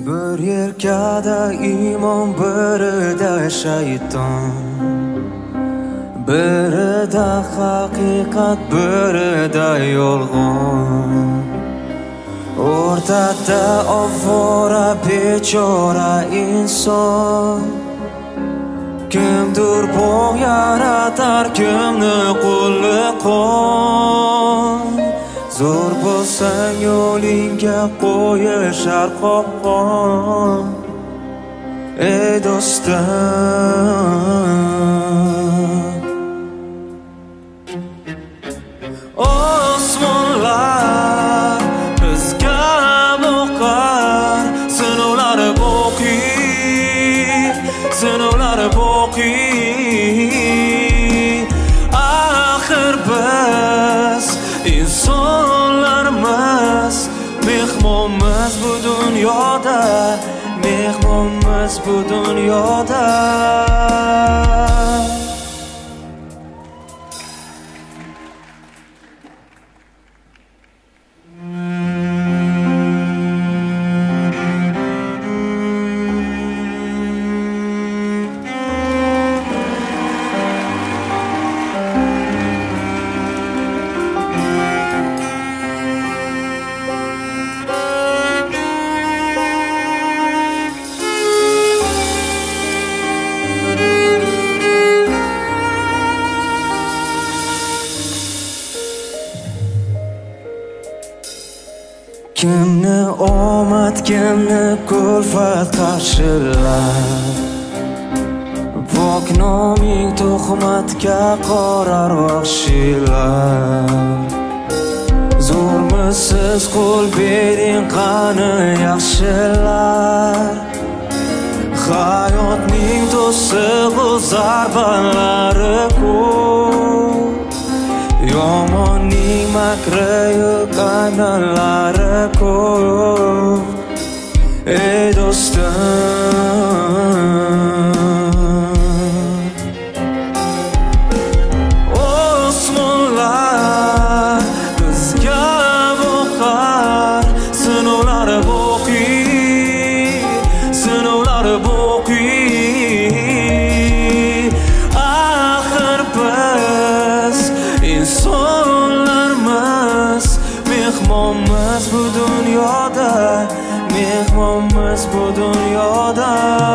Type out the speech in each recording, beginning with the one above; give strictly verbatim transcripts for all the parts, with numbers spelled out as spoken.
Bir yelkada iymon, birida shayton, birida haqiqat, birida yolg'on. O'rtada ovora bechora inson. Kimdir bog' yaratar, kimni qo'li qon. Zo'r bo'lsang yo'lingga qo'yishar qopqon. Ey do'stim, osmonlar bizga boqar, sinovlar boqiy, sinovlar boqiy. Axir biz insonlarmiz, mehmonmiz bu dunyoda, mehmonmiz bu dunyoda. Kimni omad, kimni kulfat qarshilar. Pok noming tuhmatga qorar vahshiylar. Zo'rmisiz qo'l bering qani yaxshilar. Hayotning to'sig'i zarbalari ko'p, yomonning makri yo'q, aynalari ko'p. Ey do'stim, osmonlar bizga boqar, sinovlar boqiy, sinovlar boqiy. Axir biz insonlarmiz, mehmonmiz bu dunyoda, mehmonmiz bu dunyoda.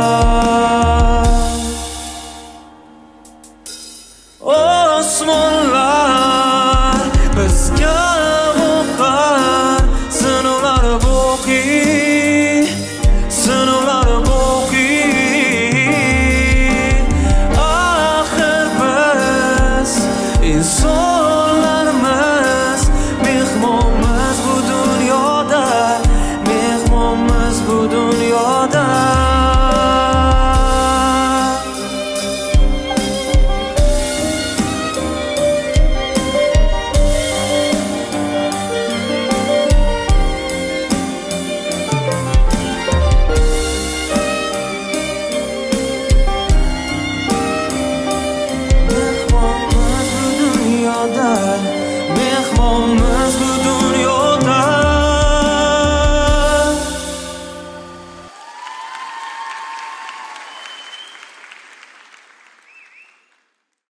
Osmonlar bizga boqar, sinovlar boqiy, sinovlar boqiy. Axir biz insonlarmiz, mehmonmiz bu dunyoda, mehmonmiz bu dunyoda.